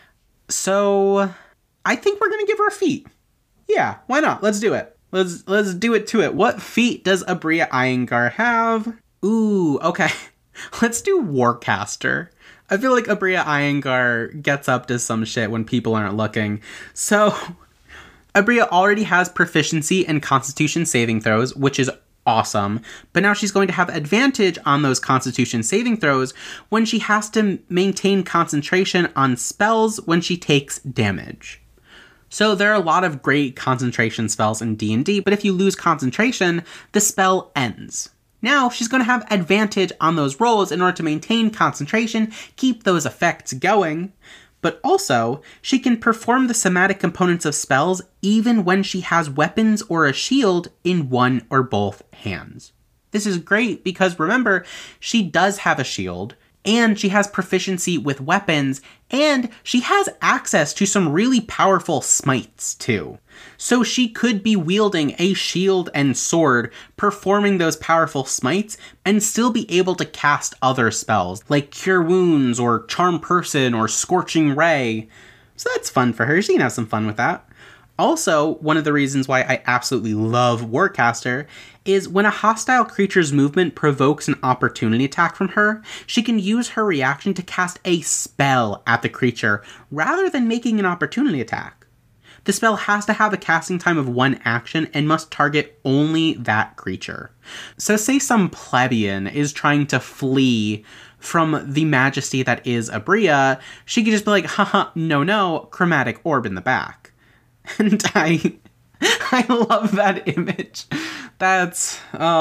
So I think we're going to give her a feat. Yeah, why not? Let's do it. Let's do it to it. What feat does Abria Iyengar have? Ooh, okay. Let's do Warcaster. I feel like Abria Iyengar gets up to some shit when people aren't looking. So, Abria already has proficiency in Constitution saving throws, which is awesome. But now she's going to have advantage on those Constitution saving throws when she has to maintain concentration on spells when she takes damage. So there are a lot of great concentration spells in D&D, but if you lose concentration, the spell ends. Now, she's going to have advantage on those rolls in order to maintain concentration, keep those effects going, but also, she can perform the somatic components of spells even when she has weapons or a shield in one or both hands. This is great because, remember, she does have a shield, and she has proficiency with weapons, and she has access to some really powerful smites, too. So she could be wielding a shield and sword, performing those powerful smites, and still be able to cast other spells, like Cure Wounds, or Charm Person, or Scorching Ray. So that's fun for her. She can have some fun with that. Also, one of the reasons why I absolutely love Warcaster is when a hostile creature's movement provokes an opportunity attack from her, she can use her reaction to cast a spell at the creature rather than making an opportunity attack. The spell has to have a casting time of 1 action and must target only that creature. So say some plebeian is trying to flee from the majesty that is Abria, she could just be like, haha, no, chromatic orb in the back. And I love that image. That's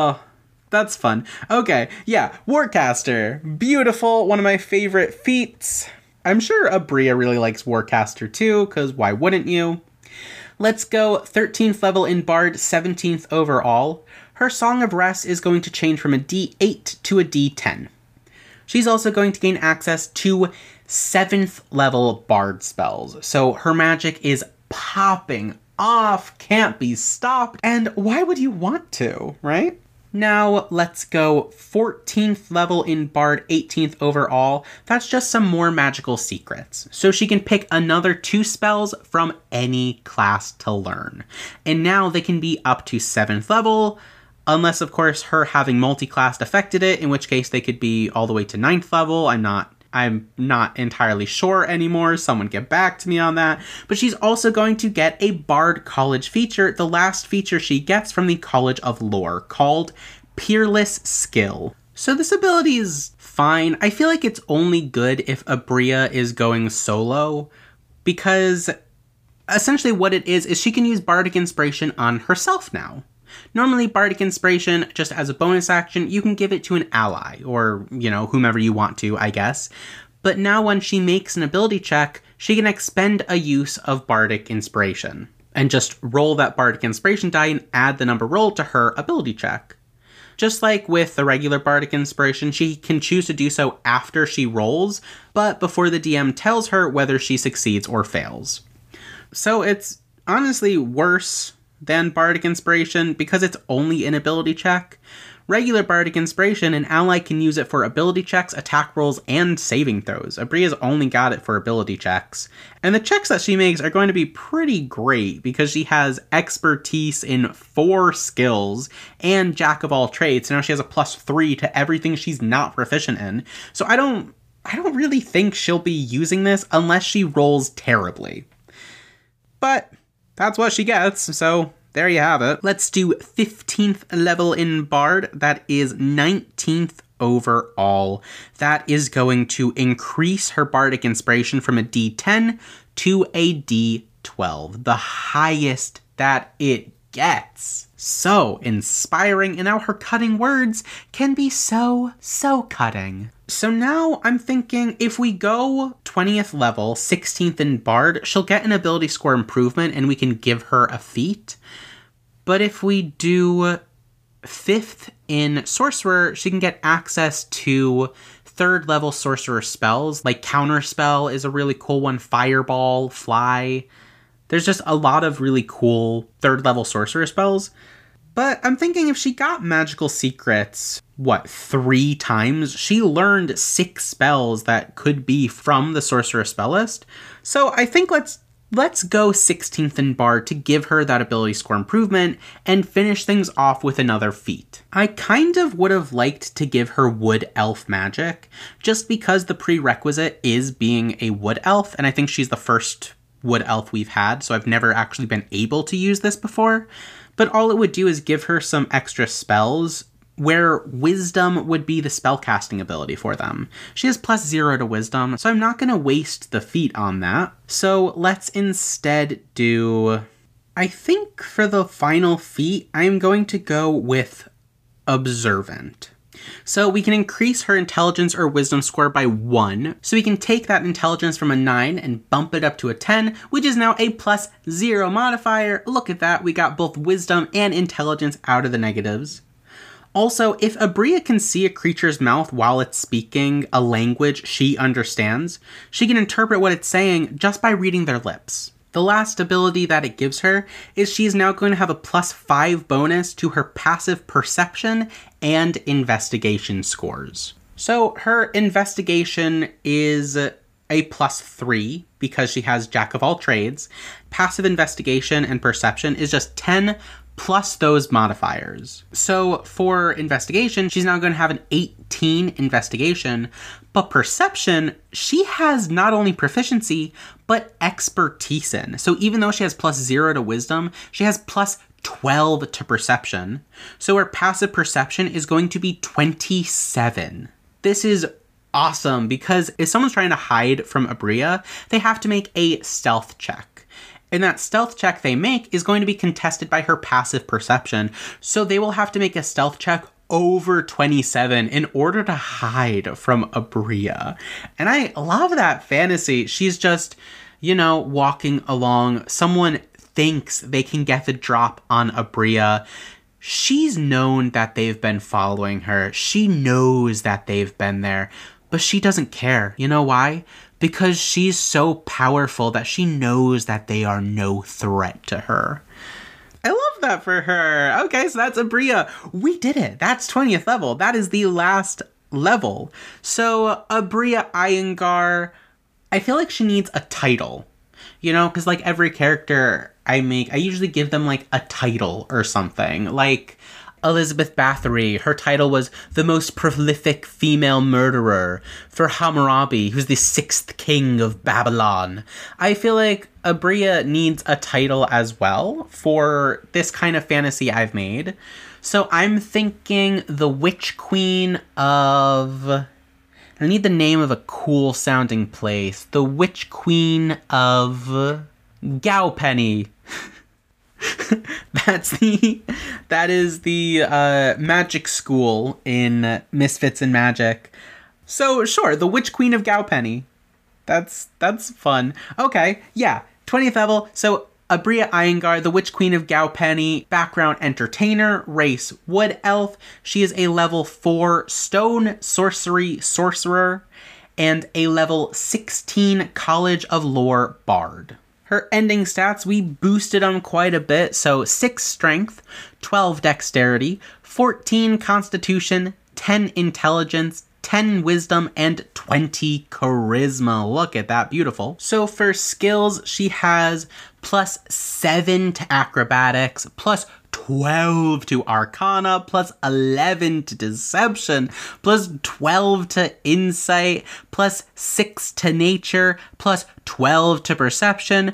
fun. Okay, yeah, Warcaster. Beautiful, one of my favorite feats. I'm sure Abria really likes Warcaster too, because why wouldn't you? Let's go 13th level in Bard, 17th overall. Her Song of Rest is going to change from a D8 to a D10. She's also going to gain access to 7th level Bard spells, so her magic is popping off, can't be stopped, and why would you want to, right? Now, let's go 14th level in Bard, 18th overall. That's just some more magical secrets. So she can pick another 2 spells from any class to learn. And now they can be up to 7th level, unless, of course, her having multi-classed affected it, in which case they could be all the way to 9th level. I'm not entirely sure anymore. Someone get back to me on that. But she's also going to get a Bard College feature, the last feature she gets from the College of Lore, called Peerless Skill. So this ability is fine. I feel like it's only good if Abria is going solo, because essentially what it is she can use Bardic Inspiration on herself now. Normally, Bardic Inspiration, just as a bonus action, you can give it to an ally, or, whomever you want to, I guess. But now when she makes an ability check, she can expend a use of Bardic Inspiration, and just roll that Bardic Inspiration die and add the number rolled to her ability check. Just like with the regular Bardic Inspiration, she can choose to do so after she rolls, but before the DM tells her whether she succeeds or fails. So it's honestly worse than Bardic Inspiration because it's only an ability check. Regular Bardic Inspiration, an ally can use it for ability checks, attack rolls, and saving throws. Abria's only got it for ability checks. And the checks that she makes are going to be pretty great because she has expertise in 4 skills and Jack of all trades. So now she has a +3 to everything she's not proficient in. So I don't really think she'll be using this unless she rolls terribly. But that's what she gets, so there you have it. Let's do 15th level in Bard. That is 19th overall. That is going to increase her Bardic Inspiration from a D10 to a D12, the highest that it gets. So inspiring, and now her cutting words can be so cutting. So now I'm thinking if we go 20th level, 16th in Bard, she'll get an ability score improvement and we can give her a feat. But if we do 5th in Sorcerer, she can get access to 3rd level Sorcerer spells, like Counterspell is a really cool one, Fireball, Fly. There's just a lot of really cool 3rd level Sorcerer spells. But I'm thinking if she got Magical Secrets, 3 times? She learned 6 spells that could be from the Sorcerer spell list. So I think let's Let's go 16th in Bard to give her that ability score improvement and finish things off with another feat. I kind of would have liked to give her Wood Elf magic, just because the prerequisite is being a Wood Elf, and I think she's the first Wood Elf we've had, so I've never actually been able to use this before. But all it would do is give her some extra spells, where Wisdom would be the spellcasting ability for them. She has +0 to Wisdom, so I'm not going to waste the feat on that. So let's instead do... I think for the final feat, I'm going to go with Observant. So we can increase her intelligence or wisdom score by 1. So we can take that intelligence from a 9 and bump it up to a 10, which is now a +0 modifier. Look at that, we got both wisdom and intelligence out of the negatives. Also, if Abria can see a creature's mouth while it's speaking a language she understands, she can interpret what it's saying just by reading their lips. The last ability that it gives her is she's now going to have a +5 bonus to her passive perception and investigation scores. So her investigation is a +3 because she has Jack of all trades. Passive investigation and perception is just 10 plus those modifiers. So for investigation, she's now going to have an 18 investigation, but perception, she has not only proficiency, but expertise in. So even though she has +0 to wisdom, she has +12 to perception. So her passive perception is going to be 27. This is awesome because if someone's trying to hide from Abria, they have to make a stealth check. And that stealth check they make is going to be contested by her passive perception. So they will have to make a stealth check over 27 in order to hide from Abria. And I love that fantasy. She's just, walking along. Someone thinks they can get the drop on Abria. She's known that they've been following her. She knows that they've been there, but she doesn't care. You know why? Because she's so powerful that she knows that they are no threat to her. I love that for her. Okay, so that's Abria. We did it. That's 20th level. That is the last level. So Abria Iyengar, I feel like she needs a title. Because like every character I make, I usually give them like a title or something. Like Elizabeth Bathory, her title was the most prolific female murderer. For Hammurabi, who's the 6th king of Babylon. I feel like Abria needs a title as well for this kind of fantasy I've made. So I'm thinking the Witch Queen of... I need the name of a cool sounding place. The Witch Queen of Gowpenny. That is the magic school in Misfits and Magic. So sure, the Witch Queen of Gowpenny. That's fun. Okay, yeah, 20th level. So Abria Iyengar, the Witch Queen of Gowpenny, background entertainer, race wood elf. She is a level 4 stone sorcery sorcerer and a level 16 College of Lore bard. Her ending stats, we boosted them quite a bit, so 6 strength, 12 dexterity, 14 constitution, 10 intelligence, 10 wisdom, and 20 charisma. Look at that, beautiful. So for skills, she has +7 to acrobatics, +12 to arcana, +11 to deception, +12 to insight, +6 to nature, +12 to perception,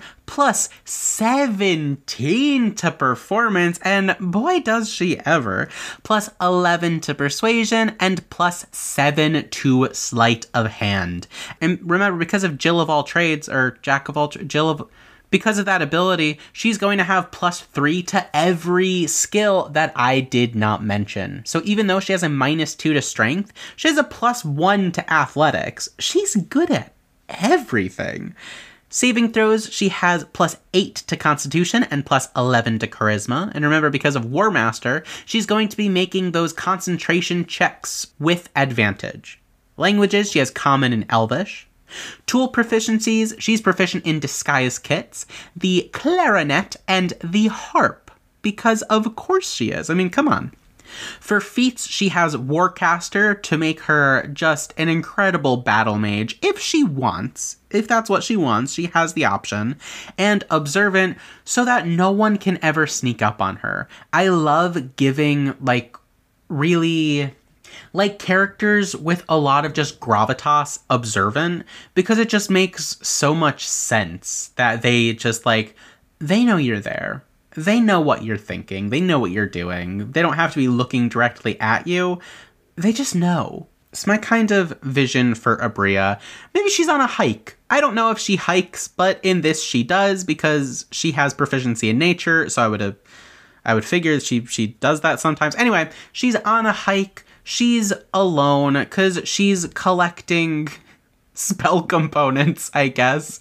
+17 to performance, and boy does she ever, +11 to persuasion, and +7 to sleight of hand. And remember, because of Jill of all trades, or Jack of all because of that ability, she's going to have +3 to every skill that I did not mention. So even though she has a -2 to strength, she has a +1 to athletics. She's good at everything. Saving throws, she has +8 to constitution and +11 to charisma. And remember, because of War Master, she's going to be making those concentration checks with advantage. Languages, she has common and elvish. Tool proficiencies, she's proficient in disguise kits, the clarinet, and the harp. Because of course she is. I mean, come on. For feats, she has Warcaster to make her just an incredible battle mage if she wants. If that's what she wants, she has the option. And Observant so that no one can ever sneak up on her. I love giving, really characters with a lot of just gravitas Observant, because it just makes so much sense that they just, they know you're there. They know what you're thinking. They know what you're doing. They don't have to be looking directly at you. They just know. It's my kind of vision for Abria. Maybe she's on a hike. I don't know if she hikes, but in this she does, because she has proficiency in nature, so I would figure she does that sometimes. Anyway, she's on a hike. She's alone, because she's collecting spell components, I guess.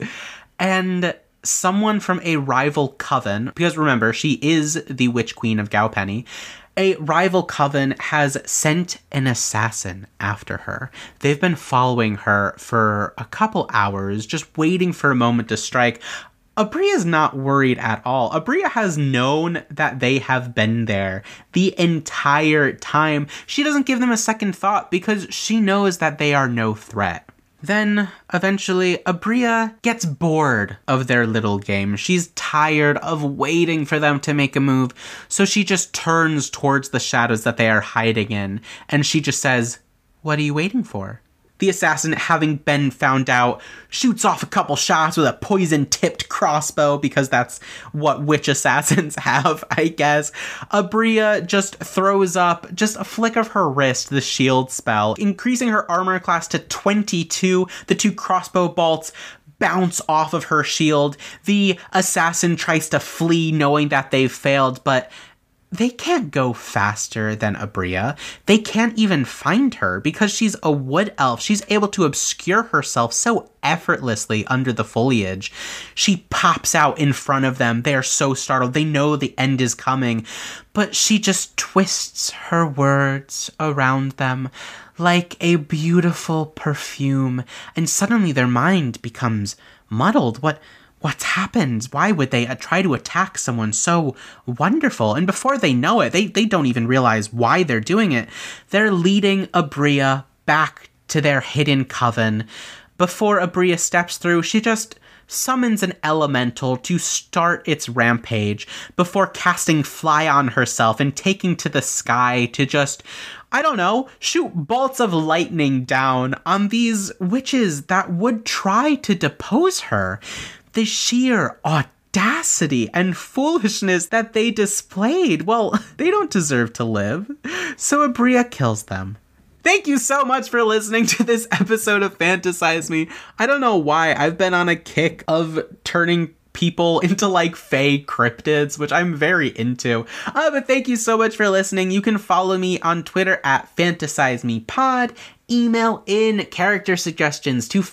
And someone from a rival coven, because remember, she is the Witch Queen of Gaupenny, a rival coven has sent an assassin after her. They've been following her for a couple hours, just waiting for a moment to strike. Abria's not worried at all. Abria has known that they have been there the entire time. She doesn't give them a second thought because she knows that they are no threat. Then, eventually, Abria gets bored of their little game. She's tired of waiting for them to make a move, so she just turns towards the shadows that they are hiding in, and she just says, "What are you waiting for?" The assassin, having been found out, shoots off a couple shots with a poison-tipped crossbow, because that's what witch assassins have, I guess. Abria just throws up, just a flick of her wrist, the shield spell, increasing her armor class to 22. The 2 crossbow bolts bounce off of her shield. The assassin tries to flee, knowing that they've failed, but they can't go faster than Abria. They can't even find her because she's a wood elf. She's able to obscure herself so effortlessly under the foliage. She pops out in front of them. They are so startled. They know the end is coming, but she just twists her words around them like a beautiful perfume, and suddenly their mind becomes muddled. What's happened? Why would they try to attack someone so wonderful? And before they know it, they don't even realize why they're doing it. They're leading Abria back to their hidden coven. Before Abria steps through, she just summons an elemental to start its rampage before casting Fly on herself and taking to the sky to just, I don't know, shoot bolts of lightning down on these witches that would try to depose her. The sheer audacity and foolishness that they displayed, well, they don't deserve to live. So Abria kills them. Thank you so much for listening to this episode of Fantasize Me. I don't know why I've been on a kick of turning people into fae cryptids, which I'm very into. But thank you so much for listening. You can follow me on Twitter at FantasizeMePod. Email in character suggestions to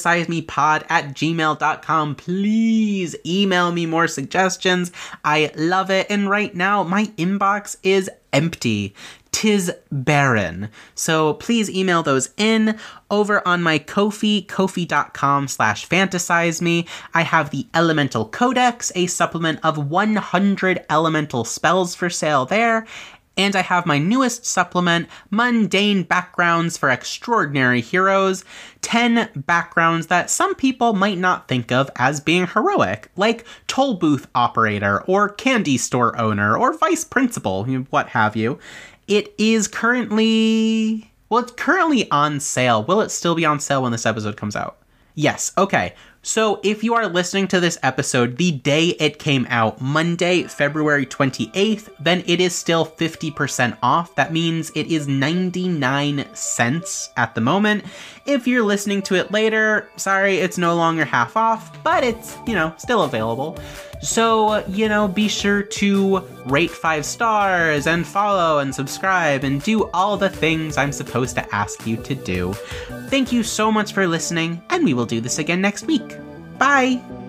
fantasizemepod@gmail.com. Please email me more suggestions. I love it. And right now, my inbox is empty. 'Tis barren. So please email those in. Over on my Ko-fi, kofi.com/fantasizeme, I have the Elemental Codex, a supplement of 100 elemental spells for sale there. And I have my newest supplement, Mundane Backgrounds for Extraordinary Heroes, 10 backgrounds that some people might not think of as being heroic, like toll booth operator, or candy store owner, or vice principal, what have you. It is currently, it's currently on sale. Will it still be on sale when this episode comes out? Yes, okay. So if you are listening to this episode the day it came out, Monday, February 28th, then it is still 50% off. That means it is 99 cents at the moment. If you're listening to it later, sorry, it's no longer half off, but it's, still available. So, be sure to rate 5 stars and follow and subscribe and do all the things I'm supposed to ask you to do. Thank you so much for listening, and we will do this again next week. Bye!